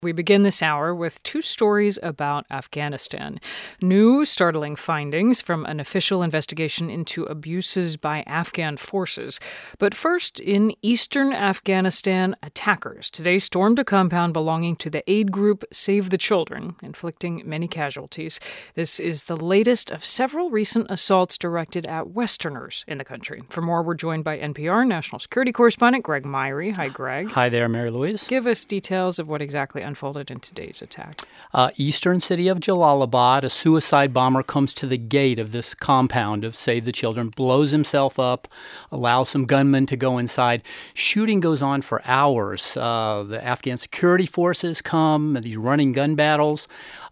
We begin this hour with two stories about Afghanistan. New startling findings from an official investigation into abuses by Afghan forces. But first, in eastern Afghanistan, attackers today stormed a compound belonging to the aid group Save the Children, inflicting many casualties. This is the latest of several recent assaults directed at Westerners in the country. For more, we're joined by NPR national security correspondent Greg Myrie. Hi, Greg. Hi there, Mary Louise. Give us details of what exactly unfolded in today's attack. Eastern city of Jalalabad, a suicide bomber comes to the gate of this compound of Save the Children, blows himself up, allows some gunmen to go inside. Shooting goes on for hours. The Afghan security forces come, these running gun battles.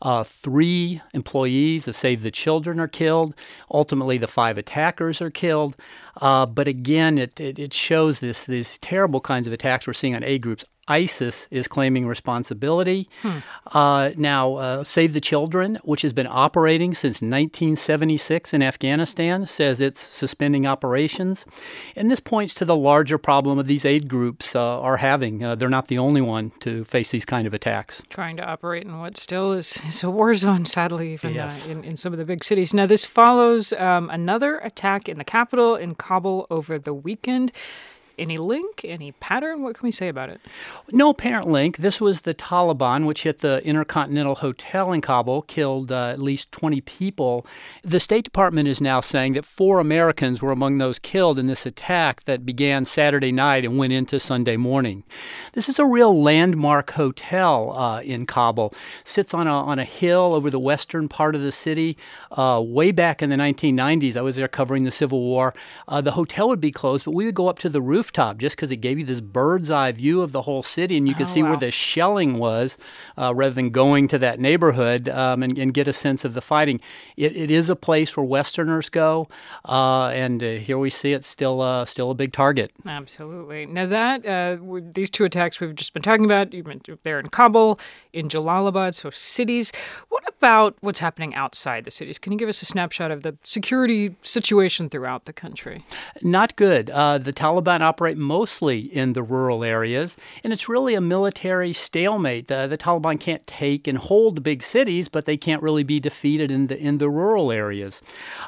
3 employees of Save the Children are killed. Ultimately, the 5 attackers are killed. But again, it shows these terrible kinds of attacks we're seeing on aid groups. ISIS is claiming responsibility. Now, Save the Children, which has been operating since 1976 in Afghanistan, says it's suspending operations. And this points to the larger problem of these aid groups are having. They're not the only one to face these kind of attacks. Trying to operate in what still is a war zone, sadly, even Yes. in some of the big cities. Now, this follows another attack in the capital, in Kabul, over the weekend. Any link? Any pattern? What can we say about it? No apparent link. This was the Taliban, which hit the Intercontinental Hotel in Kabul, killed at least 20 people. The State Department is now saying that 4 Americans were among those killed in this attack that began Saturday night and went into Sunday morning. This is a real landmark hotel in Kabul. Sits on a hill over the western part of the city. Way back in the 1990s, I was there covering the Civil War. The hotel would be closed, but we would go up to the rooftop just because it gave you this bird's eye view of the whole city, and you could see where the shelling was rather than going to that neighborhood and get a sense of the fighting. It is a place where Westerners go, and here we see it's still a big target. Absolutely. Now these 2 attacks we've just been talking about, they're in Kabul, in Jalalabad, so cities. What about what's happening outside the cities? Can you give us a snapshot of the security situation throughout the country? Not good. The Taliban operate mostly in the rural areas, and it's really a military stalemate. The Taliban can't take and hold the big cities, but they can't really be defeated in the rural areas.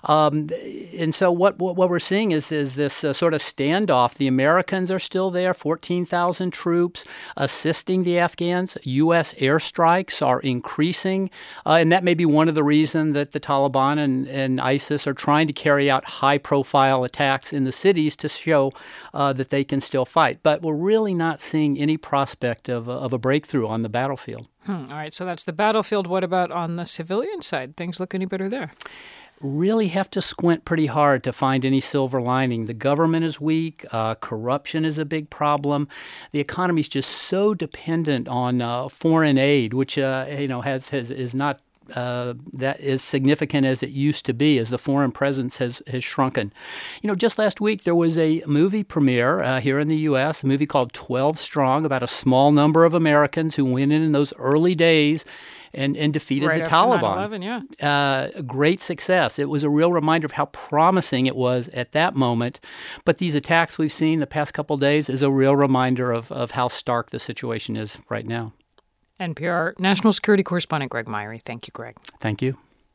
And so what we're seeing is this sort of standoff. The Americans are still there, 14,000 troops assisting the Afghans. U.S. airstrikes are increasing, and that may be one of the reasons that the Taliban and ISIS are trying to carry out high-profile attacks in the cities to show that they can still fight. But we're really not seeing any prospect of a breakthrough on the battlefield. All right, so that's the battlefield. What about on the civilian side? Things look any better there? Really have to squint pretty hard to find any silver lining. The government is weak. Corruption is a big problem. The economy is just so dependent on foreign aid, which is not that is significant as it used to be, as the foreign presence has shrunken. Just last week there was a movie premiere here in the U.S., a movie called 12 Strong, about a small number of Americans who went in those early days and defeated right the after Taliban. 9/11, yeah. A great success. It was a real reminder of how promising it was at that moment. But these attacks we've seen the past couple of days is a real reminder of how stark the situation is right now. NPR national security correspondent Greg Myrie. Thank you, Greg. Thank you.